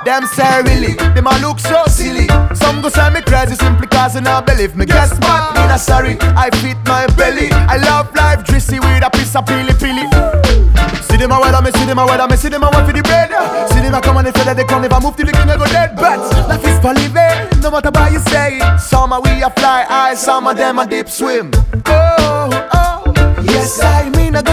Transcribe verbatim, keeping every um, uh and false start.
Them say really, them a look so silly. Some go say me crazy simply cause they not believe me. Guess what? Me not sorry, I fit my belly. I love life dressy with a piece of pili pili. See them a weather, me see them a weather, me see them a want for the bread. See them a come and they say that they come if I move till the king I go dead. But life is for living, no matter what you say. Some a we a fly high, some of them a deep swim. Oh, oh, yes I mean I go